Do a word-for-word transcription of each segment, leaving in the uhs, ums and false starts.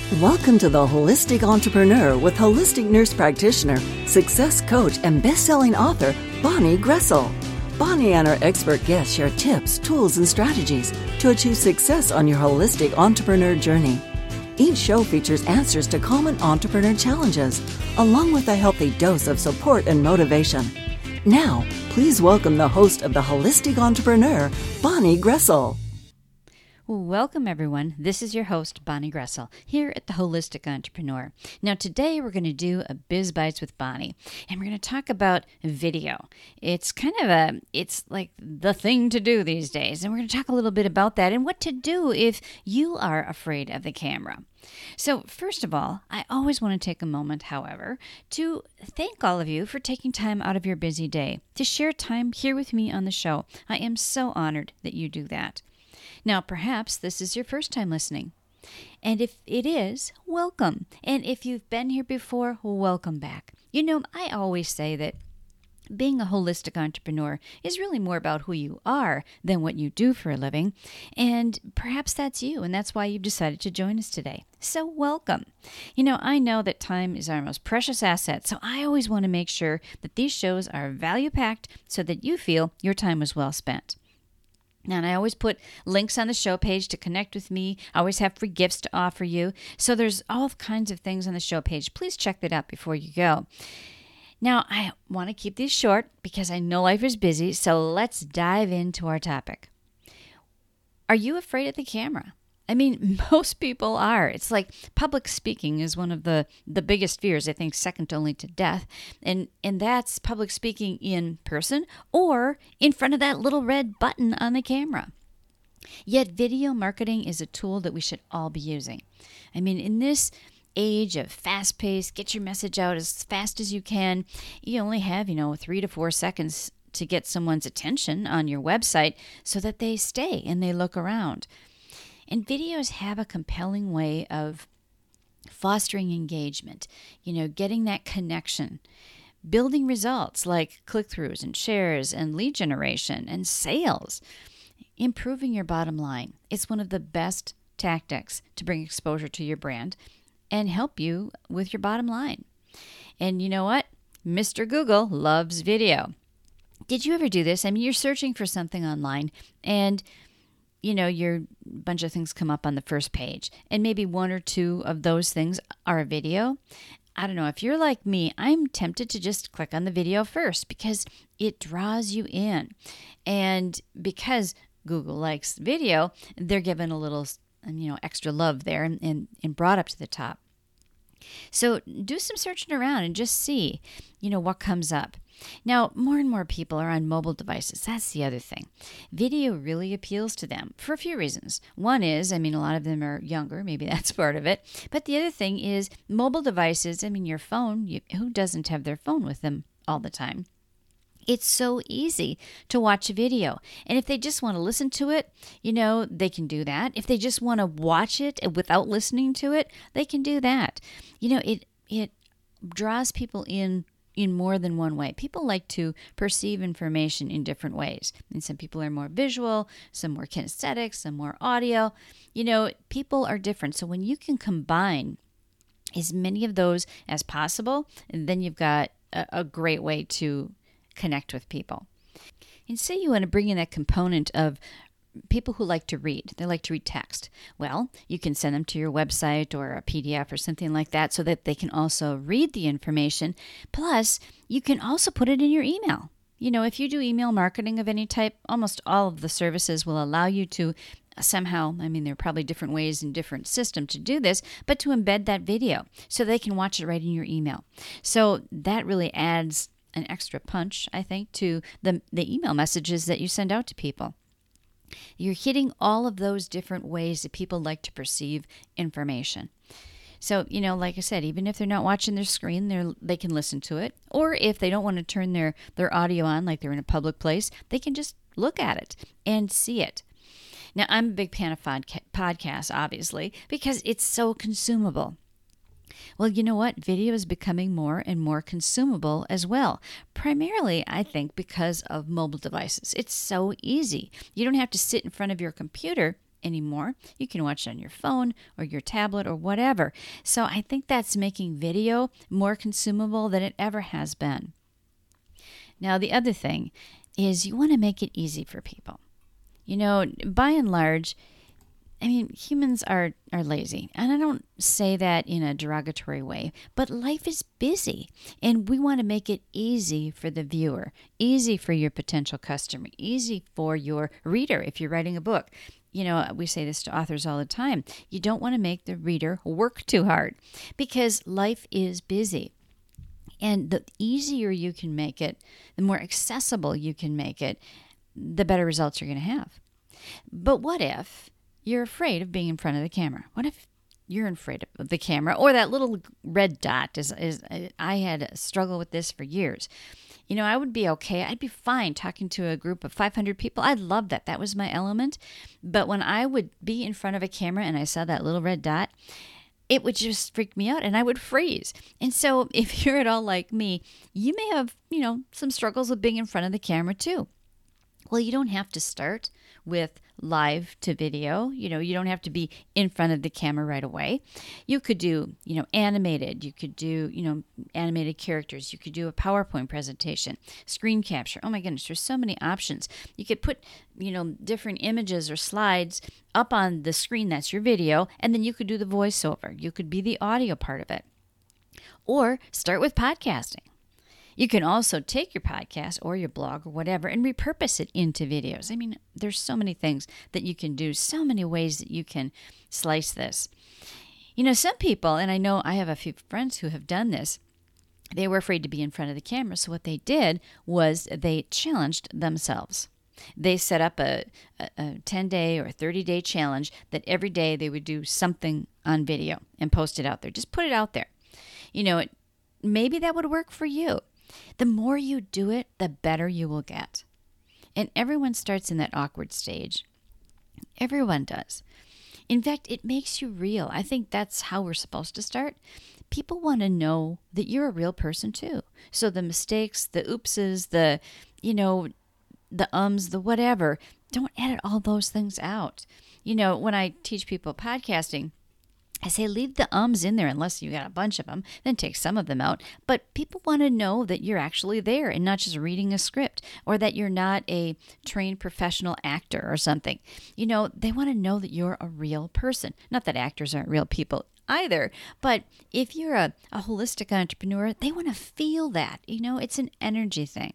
Welcome to the Holistic Entrepreneur with holistic nurse practitioner, success coach, and best-selling author, Bonnie Gressel. Bonnie and her expert guests share tips, tools, and strategies to achieve success on your holistic entrepreneur journey. Each show features answers to common entrepreneur challenges, along with a healthy dose of support and motivation. Now, please welcome the host of the Holistic Entrepreneur, Bonnie Gressel. Welcome, everyone. This is your host, Bonnie Gressel, here at the Holistic Entrepreneur. Now, today we're going to do a Biz Bites with Bonnie, and we're going to talk about video. It's kind of a, it's like the thing to do these days, and we're going to talk a little bit about that and what to do if you are afraid of the camera. So, first of all, I always want to take a moment, however, to thank all of you for taking time out of your busy day to share time here with me on the show. I am so honored that you do that. Now, perhaps this is your first time listening. And if it is, welcome. And if you've been here before, welcome back. You know, I always say that being a holistic entrepreneur is really more about who you are than what you do for a living. And perhaps that's you, and that's why you've decided to join us today. So welcome. You know, I know that time is our most precious asset, so I always want to make sure that these shows are value-packed so that you feel your time was well spent. Now, and I always put links on the show page to connect with me. I always have free gifts to offer you. So there's all kinds of things on the show page. Please check that out before you go. Now, I want to keep these short because I know life is busy. So let's dive into our topic. Are you afraid of the camera? I mean, most people are. It's like public speaking is one of the, the biggest fears, I think, second only to death. And, and that's public speaking in person or in front of that little red button on the camera. Yet video marketing is a tool that we should all be using. I mean, in this age of fast-paced, get your message out as fast as you can, you only have, you know, three to four seconds to get someone's attention on your website so that they stay and they look around. And videos have a compelling way of fostering engagement, you know, getting that connection, building results like click-throughs and shares and lead generation and sales, improving your bottom line. It's one of the best tactics to bring exposure to your brand and help you with your bottom line. And you know what? Mister Google loves video. Did you ever do this? I mean, you're searching for something online and you know, your bunch of things come up on the first page, and maybe one or two of those things are a video. I don't know, if you're like me, I'm tempted to just click on the video first because it draws you in. And because Google likes video, they're given a little, you know, extra love there and, and, and brought up to the top. So do some searching around and just see, you know, what comes up. Now, more and more people are on mobile devices. That's the other thing. Video really appeals to them for a few reasons. One is, I mean, a lot of them are younger. Maybe that's part of it. But the other thing is mobile devices. I mean, your phone, you, who doesn't have their phone with them all the time? It's so easy to watch a video. And if they just want to listen to it, you know, they can do that. If they just want to watch it without listening to it, they can do that. You know, it it draws people in in more than one way. People like to perceive information in different ways. And some people are more visual, some more kinesthetic, some more audio. You know, people are different. So when you can combine as many of those as possible, then you've got a, a great way to connect with people. And say you want to bring in that component of people who like to read. They like to read text. Well, you can send them to your website or a P D F or something like that so that they can also read the information. Plus, you can also put it in your email. You know, if you do email marketing of any type, almost all of the services will allow you to somehow, I mean, there are probably different ways and different systems to do this, but to embed that video so they can watch it right in your email. So that really adds an extra punch, I think, to the, the email messages that you send out to people. You're hitting all of those different ways that people like to perceive information. So, you know, like I said, even if they're not watching their screen, they they can listen to it. Or if they don't want to turn their, their audio on like they're in a public place, they can just look at it and see it. Now, I'm a big fan of podca- podcasts, obviously, because it's so consumable. Well, you know what? Video is becoming more and more consumable as well. Primarily, I think, because of mobile devices. It's so easy. You don't have to sit in front of your computer anymore. You can watch it on your phone or your tablet or whatever. So I think that's making video more consumable than it ever has been. Now, the other thing is you want to make it easy for people. You know, by and large, I mean, humans are, are lazy. And I don't say that in a derogatory way, but life is busy. And we want to make it easy for the viewer, easy for your potential customer, easy for your reader if you're writing a book. You know, we say this to authors all the time. You don't want to make the reader work too hard because life is busy. And the easier you can make it, the more accessible you can make it, the better results you're going to have. But what if you're afraid of being in front of the camera? What if you're afraid of the camera or that little red dot? Is is I had a struggle with this for years. You know, I would be okay. I'd be fine talking to a group of five hundred people. I'd love that. That was my element. But when I would be in front of a camera and I saw that little red dot, it would just freak me out and I would freeze. And so if you're at all like me, you may have, you know, some struggles with being in front of the camera too. Well, you don't have to start with live to video. You know, you don't have to be in front of the camera right away. You could do, you know, animated. You could do, you know, animated characters. You could do a PowerPoint presentation, screen capture. Oh my goodness, there's so many options. You could put, you know, different images or slides up on the screen. That's your video. And then you could do the voiceover. You could be the audio part of it. Or start with podcasting. You can also take your podcast or your blog or whatever and repurpose it into videos. I mean, there's so many things that you can do, so many ways that you can slice this. You know, some people, and I know I have a few friends who have done this, they were afraid to be in front of the camera. So what they did was they challenged themselves. They set up a, a ten-day or thirty-day challenge that every day they would do something on video and post it out there. Just put it out there. You know, it, maybe that would work for you. The more you do it, the better you will get. And everyone starts in that awkward stage. Everyone does. In fact, it makes you real. I think that's how we're supposed to start. People want to know that you're a real person too. So the mistakes, the oopses, the, you know, the ums, the whatever, don't edit all those things out. You know, when I teach people podcasting, I say leave the ums in there unless you got a bunch of them, then take some of them out. But people want to know that you're actually there and not just reading a script or that you're not a trained professional actor or something. You know, they want to know that you're a real person. Not that actors aren't real people either, but if you're a, a holistic entrepreneur, they want to feel that. You know, it's an energy thing.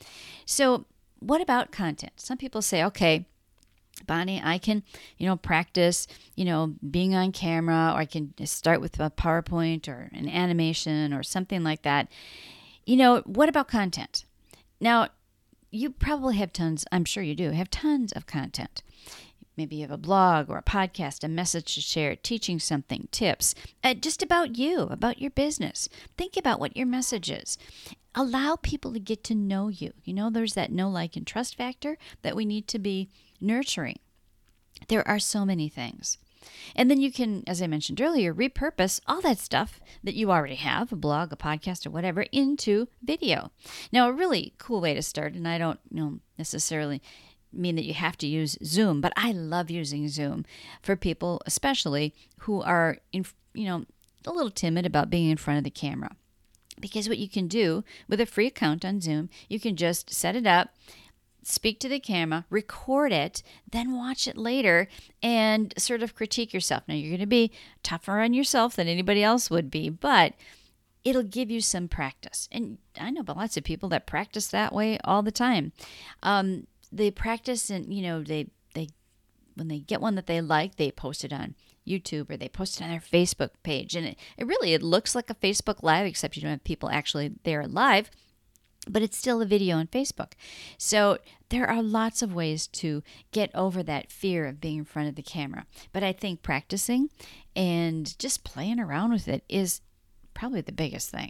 So what about content? Some people say, okay, Bonnie, I can, you know, practice, you know, being on camera, or I can start with a PowerPoint or an animation or something like that. You know, what about content? Now, you probably have tons, I'm sure you do, have tons of content. Maybe you have a blog or a podcast, a message to share, teaching something, tips, uh, just about you, about your business. Think about what your message is. Allow people to get to know you. You know, there's that know, like, and trust factor that we need to be nurturing. There are so many things. And then you can, as I mentioned earlier, repurpose all that stuff that you already have, a blog, a podcast, or whatever, into video. Now, a really cool way to start, and I don't you know, necessarily mean that you have to use Zoom, but I love using Zoom for people, especially who are, in, you know, a little timid about being in front of the camera. Because what you can do with a free account on Zoom, you can just set it up, speak to the camera, record it, then watch it later and sort of critique yourself. Now, you're going to be tougher on yourself than anybody else would be, but it'll give you some practice. And I know but lots of people that practice that way all the time. Um, they practice and, you know, they, they when they get one that they like, they post it on YouTube or they post it on their Facebook page. And it, it really, it looks like a Facebook Live, except you don't have people actually there live. But it's still a video on Facebook. So there are lots of ways to get over that fear of being in front of the camera. But I think practicing and just playing around with it is probably the biggest thing.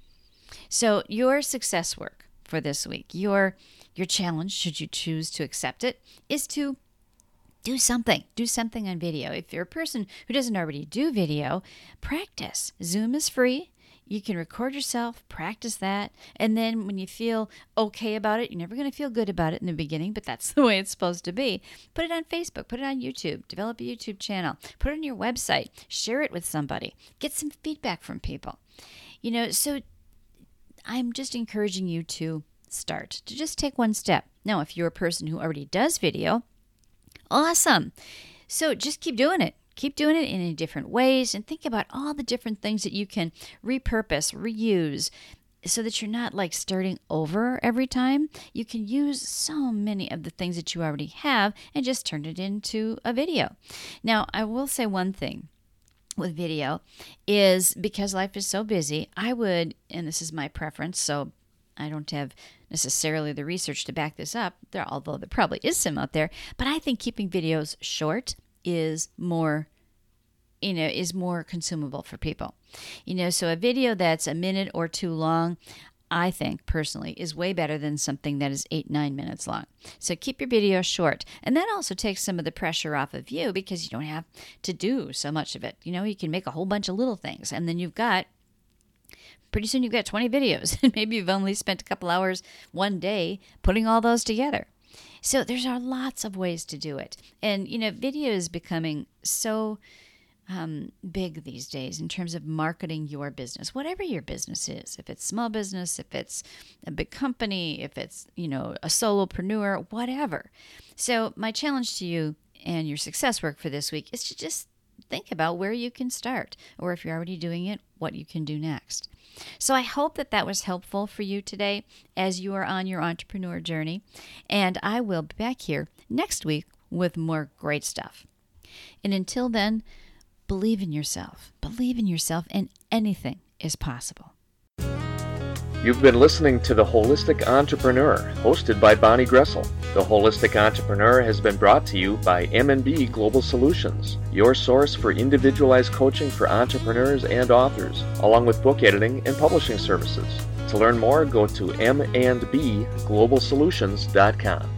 So your success work for this week, your your challenge, should you choose to accept it, is to do something. Do something on video. If you're a person who doesn't already do video, practice. Zoom is free. You can record yourself, practice that, and then when you feel okay about it, you're never going to feel good about it in the beginning, but that's the way it's supposed to be. Put it on Facebook, put it on YouTube, develop a YouTube channel, put it on your website, share it with somebody, get some feedback from people. You know, so I'm just encouraging you to start, to just take one step. Now, if you're a person who already does video, awesome. So just keep doing it. Keep doing it in different ways and think about all the different things that you can repurpose, reuse, so that you're not like starting over every time. You can use so many of the things that you already have and just turn it into a video. Now, I will say one thing with video is because life is so busy, I would, and this is my preference, so I don't have necessarily the research to back this up, there, although there probably is some out there, but I think keeping videos short is more, you know, is more consumable for people. You know, so a video that's a minute or two long, I think personally is way better than something that is eight, nine minutes long. So keep your video short. And that also takes some of the pressure off of you because you don't have to do so much of it. You know, you can make a whole bunch of little things and then you've got pretty soon you've got twenty videos and maybe you've only spent a couple hours one day putting all those together. So there's are lots of ways to do it. And, you know, video is becoming so um, big these days in terms of marketing your business, whatever your business is. If it's small business, if it's a big company, if it's, you know, a solopreneur, whatever. So my challenge to you and your success work for this week is to just think about where you can start, or if you're already doing it, what you can do next. So I hope that that was helpful for you today as you are on your entrepreneur journey. And I will be back here next week with more great stuff. And until then, believe in yourself. Believe in yourself, and anything is possible. You've been listening to The Holistic Entrepreneur, hosted by Bonnie Gressel. The Holistic Entrepreneur has been brought to you by M and B Global Solutions, your source for individualized coaching for entrepreneurs and authors, along with book editing and publishing services. To learn more, go to m and b global solutions dot com.